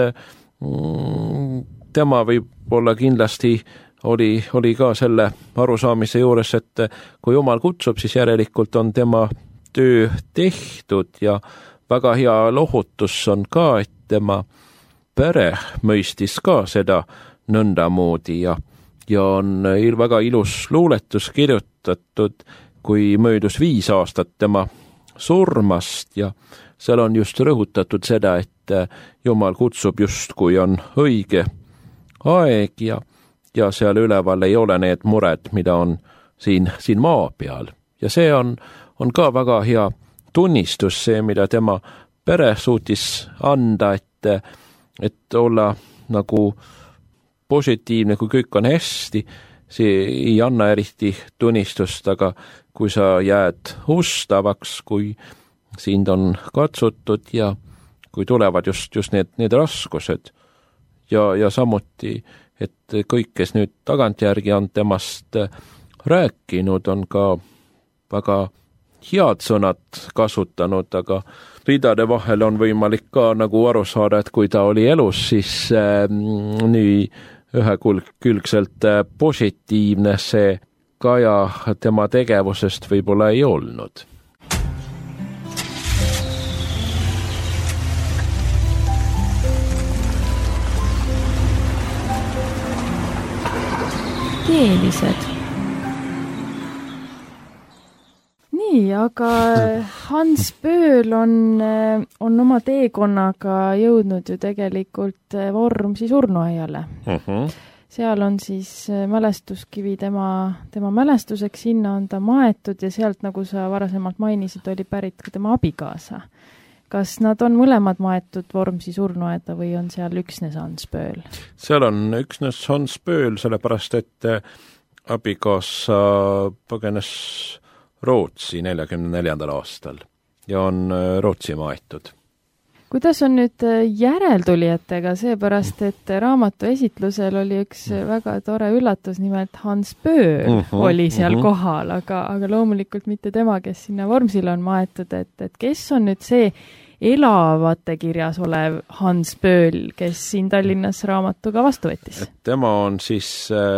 Speaker 7: tema võib-olla kindlasti oli ka selle arusaamise juures, et kui Jumal kutsub, siis järelikult on tema töö tehtud ja väga hea lohutus on ka, et tema pere mõistis ka seda nõndamoodi ja on väga ilus luuletus kirjutatud, kui möödus 5 aastat tema surmast ja seal on just rõhutatud seda, et Jumal kutsub just, kui on õige aeg ja seal üleval ei ole need mured, mida on siin maa peal. Ja see on ka väga hea tunnistus, see, mida tema pere suutis anda, et olla nagu positiivne, kui kõik on hästi, see ei anna eriti tunnistust, aga kui sa jääd ustavaks, kui sind on katsutud ja kui tulevad just need raskused ja samuti, et kõik, kes nüüd tagantjärgi on temast rääkinud, on ka väga head sõnad kasutanud, aga ridade vahel on võimalik ka nagu aru saada, et kui ta oli elus, siis nii ühekülgselt positiivne see Kaja tema tegevusest võib-olla ei olnud.
Speaker 1: Keelised. Nii, aga Hans Pööl on oma teekonnaga jõudnud ju tegelikult Vormsi surnuaiale. Seal on siis mälestuskivi tema mälestuseks, sinna on ta maetud ja sealt, nagu sa varasemalt mainisid, oli pärit ka tema abikaasa. Kas nad on mõlemad maetud Vormsi surnuaeda või on seal üksnes Hans Pööl?
Speaker 7: Seal on üksnes Hans Pööl, sellepärast et abikaasa põgenes Rootsi 44. aastal ja on Rootsi maetud.
Speaker 1: Kuidas on nüüd järeltulijatega, seepärast, et raamatu esitlusel oli üks väga tore üllatus, nimelt Hans Pööl oli seal kohal, aga loomulikult mitte tema, kes sinna Vormsile on maetud, et kes on nüüd see elavate kirjas olev Hans Pööl, kes siin Tallinnas raamatuga vastu võttis?
Speaker 7: Tema on siis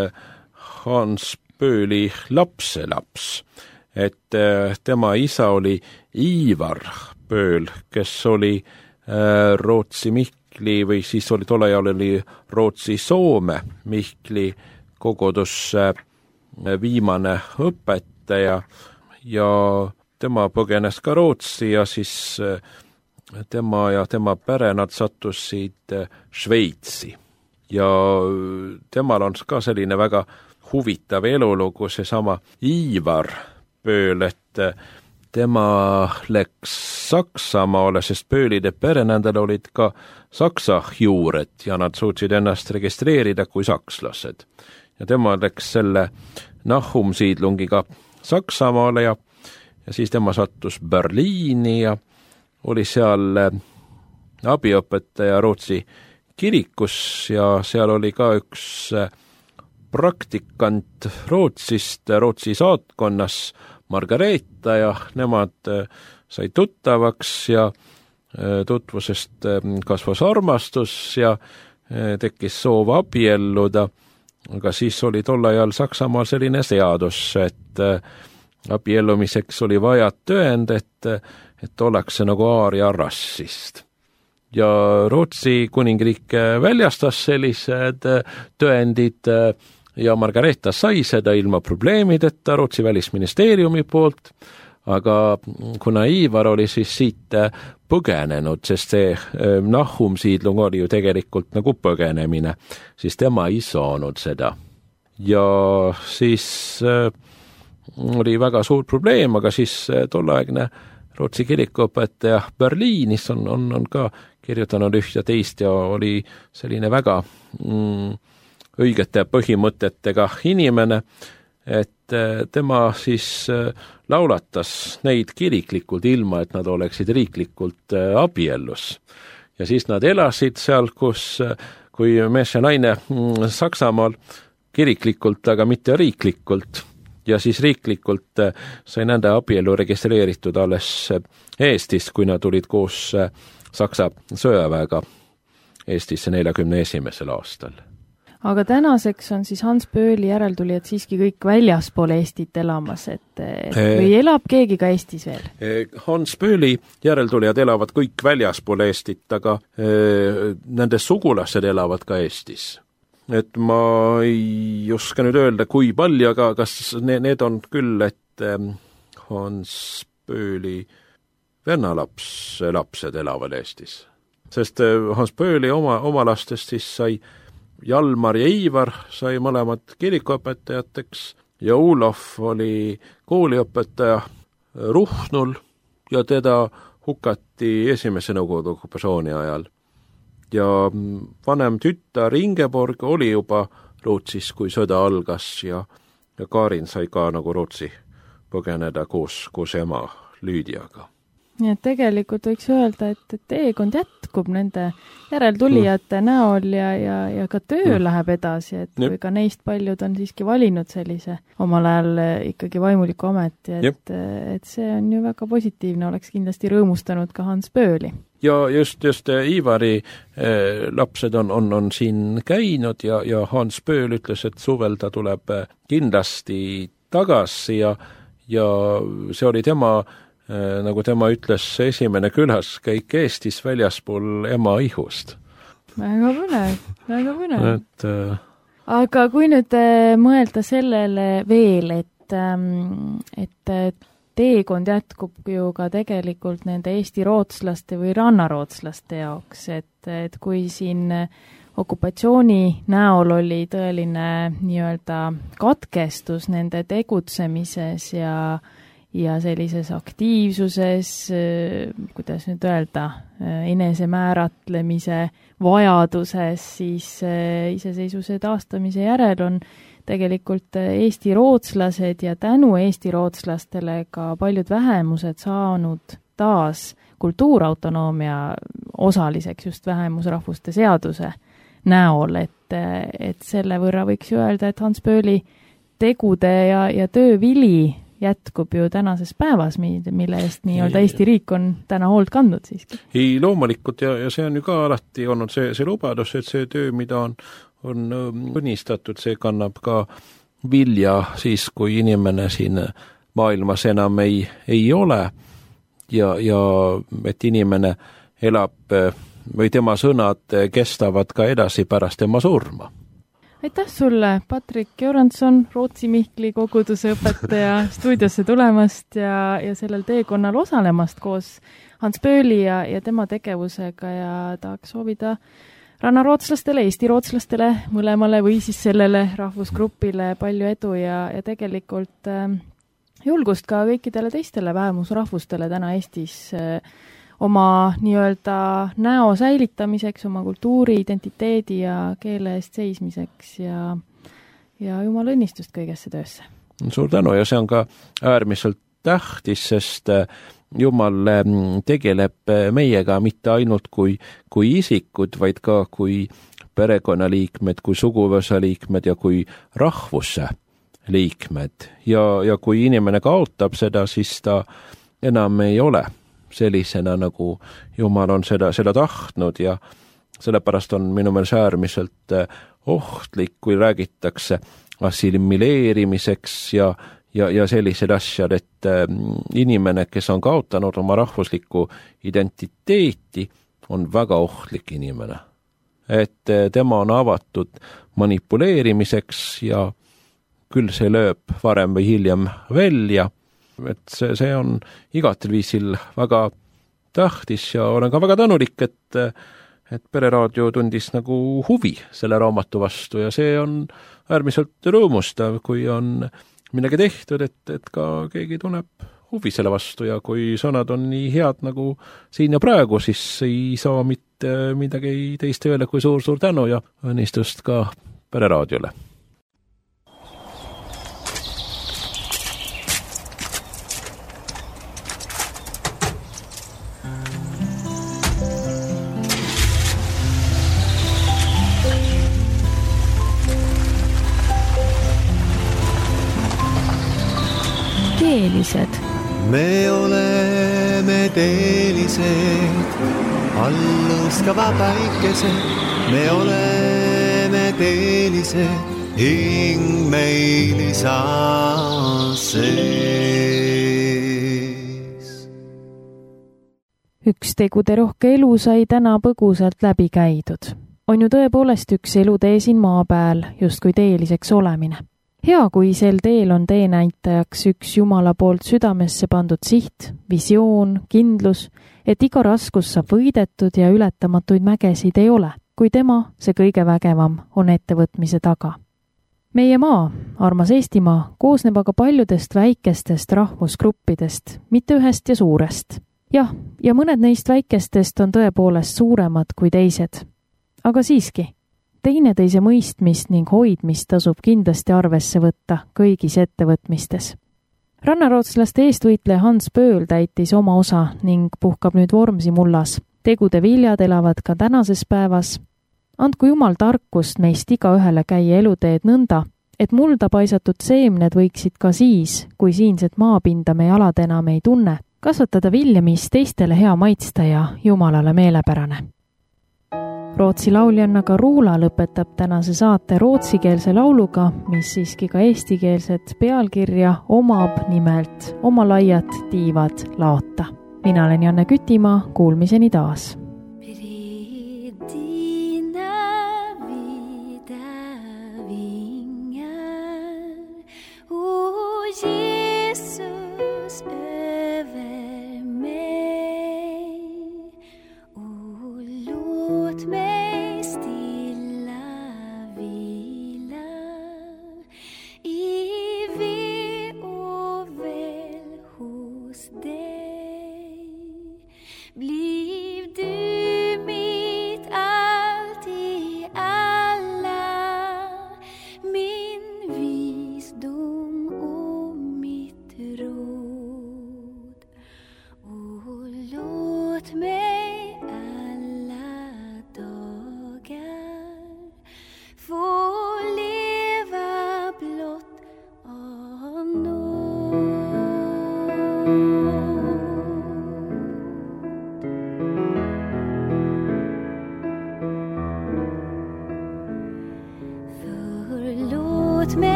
Speaker 7: Hans Pööli lapselaps, et tema isa oli Ivar Pööl, kes oli Rootsi Mihkli või siis oli tolle ajal oli Rootsi Soome Mihkli kogudusse viimane õpetaja ja tema põgenes ka Rootsi ja siis tema ja tema pere, nad sattusid Šveitsi ja temal on ka selline väga huvitav elulugu, seesama Ivar Pööl, et tema läks Saksamaale, sest Pöölide pere, nendel olid ka saksa juured ja nad suutsid ennast registreerida kui sakslased. Ja tema läks selle Nahum-siidlungiga Saksamaale ja siis tema sattus Berliini ja oli seal abiõpetaja Rootsi kirikus ja seal oli ka üks praktikant Rootsist, Rootsi saatkonnas Margareeta ja nemad sai tuttavaks ja tutvusest kasvas armastus ja tekkis soov abielluda, aga siis oli tol ajal Saksamaal selline seadus, et abiellumiseks oli vaja tõend, et ollakse nagu aaria rassist. Ja Rootsi kuningriik väljastas sellised tõendid ja Margareeta sai seda ilma probleemideta Rootsi välisministeeriumi poolt, aga kuna Ivar oli siis siit põgenenud, sest see Nahum-siidlung oli ju tegelikult nagu põgenemine, siis tema ei saanud seda. Ja siis oli väga suur probleem, aga siis tolleaegne Rootsi kirikuõpetaja Berliinis on ka kirjutanud üht ja teist ja oli selline väga õigete põhimõtetega inimene, et tema siis laulatas neid kiriklikult ilma, et nad oleksid riiklikult abiellus. Ja siis nad elasid seal, kui mees ja naine Saksamaal kiriklikult, aga mitte riiklikult. Ja siis riiklikult sai nende abielu registreeritud alles Eestis, kui nad tulid koos Saksa sõjaväega Eestisse 41. aastal.
Speaker 4: aga tänaseks on siis Hans Pööli järeltulijad siiski kõik väljaspool Eestit elamas, et või elab keegi ka Eestis veel?
Speaker 7: Hans Pööli järeltulijad elavad kõik väljaspool Eestit, aga nende sugulased elavad ka Eestis. Et ma ei oska nüüd öelda, kui palju, aga kas need on küll, et Hans Pööli vennalapsed elavad Eestis. Sest Hans Pööli oma lastest siis sai Jalmar ja Ivar sai mõlemad kirikuõpetajateks ja Ulof oli kooliõpetaja Ruhnul ja teda hukati esimese Nõukogude okupatsiooni ajal. Ja vanem tütar Ingeborg oli juba Rootsis, kui sõda algas ja Karin sai ka nagu Rootsi põgeneda koos ema Lüüdiaga.
Speaker 4: Nii et tegelikult võiks öelda, et teekond jätkub nende järeltulijate näol ja ka töö läheb edasi, et kui ka neist paljud on siiski valinud sellise omal ajal ikkagi vaimuliku ameti, et see on ju väga positiivne, oleks kindlasti rõõmustanud ka Hans Pööli.
Speaker 7: Ja just Ivari lapsed on siin käinud ja Hans Pööl ütles, et suvel ta tuleb kindlasti tagasi ja see oli tema nagu tema ütles, esimene külaskäik Eestis väljaspool ema ihust.
Speaker 4: Väga põnev. Aga kui nüüd mõelda sellele veel, et teekond jätkub ju ka tegelikult nende eesti-rootslaste või rannarootslaste jaoks, et kui siin okupatsiooni näol oli tõeline nii-öelda katkestus nende tegutsemises ja sellises aktiivsuses, kuidas nüüd öelda, enesemääratlemise vajaduses, siis iseseisvuse taastamise järel on tegelikult eesti-rootslased ja tänu eesti-rootslastele ka paljud vähemused saanud taas kultuurautonoomia osaliseks just vähemusrahvuste seaduse näol, et selle võrra võiks ju öelda, et Hans Pööli tegude ja töövili jätkub ju tänases päevas, mille eest nii-öelda Eesti riik on täna hoolt kandnud siiski.
Speaker 7: Ei, loomulikult ja see on ju ka alati olnud see lubadus, et see töö, mida on õnnistatud, see kannab ka vilja siis, kui inimene siin maailmas enam ei ole ja et inimene elab või tema sõnad kestavad ka edasi pärast tema surma.
Speaker 4: Aitäh sulle, Patrik Göransson, Rootsi Mihkli koguduse õpetaja stuudiosse tulemast ja sellel teekonnal osalemast koos Hans Pööli ja tema tegevusega ja tahaks soovida rannarootslastele, eesti-rootslastele, mõlemale või siis sellele rahvusgrupile palju edu ja tegelikult julgust ka kõikidele teistele vähemusrahvustele täna Eestis oma nii-öelda näo säilitamiseks, oma kultuuri, identiteedi ja keele eest seismiseks ja jumala õnnistust kõigesse töösse.
Speaker 7: Suur tänu ja see on ka äärmiselt tähtis, sest Jumal tegeleb meiega mitte ainult kui isikud, vaid ka kui perekonnaliikmed, kui suguvõsa liikmed ja kui rahvuse liikmed. Ja kui inimene kaotab seda, siis ta enam ei ole sellisena, nagu Jumal on seda tahtnud ja sellepärast on minu meelest äärmiselt ohtlik, kui räägitakse assimileerimiseks ja sellised asjad, et inimene, kes on kaotanud oma rahvuslikku identiteeti, on väga ohtlik inimene. Et tema on avatud manipuleerimiseks ja küll see lööb varem või hiljem välja. Et see on igatel viisil väga tähtis ja olen ka väga tänulik, et Pereraadio tundis nagu huvi selle raamatu vastu ja see on äärmiselt rõõmustav, kui on midagi tehtud, et ka keegi tunneb huvi selle vastu ja kui sõnad on nii head nagu siin ja praegu, siis ei saa mitte midagi teist öelda kui suur tänu ja õnnistust ka Pereraadiole.
Speaker 1: Teelised.
Speaker 2: Me oleme teelised, allustava päikesed. Me oleme teelise hing meil isa sees.
Speaker 1: Üks teguderohke elu sai täna põgusalt läbi käidud. On ju tõepoolest üks elutee siin maa peal, justkui teeliseks olemine. Hea, kui sel teel on teenäitajaks üks Jumala poolt südamesse pandud siht, visioon, kindlus, et iga raskus saab võidetud ja ületamatuid mägesid ei ole, kui tema, see kõige vägevam, on ettevõtmise taga. Meie maa, armas Eestimaa, koosneb aga paljudest väikestest rahvusgruppidest, mitte ühest ja suurest. Jah, ja mõned neist väikestest on tõepoolest suuremad kui teised. Aga siiski, teineteise mõistmist ning hoidmist tasub kindlasti arvesse võtta kõigis ettevõtmistes. Rannarootslaste eestvõitleja Hans Pööl täitis oma osa ning puhkab nüüd Vormsi mullas. Tegude viljad elavad ka tänases päevas. Andku Jumal tarkust meist igaühele käia eluteed nõnda, et mulda paisatud seemned võiksid ka siis, kui siinset maapinda me jalad enam ei tunne, kasvatada vilja, mis teistele hea maitsta ja Jumalale meelepärane. Rootsi lauljannaga Ruula lõpetab tänase saate rootsikeelse lauluga, mis siiski ka eestikeelset pealkirja omab, nimelt Oma laiad tiivad laota. Mina olen Janne Kütimaa, kuulmiseni taas.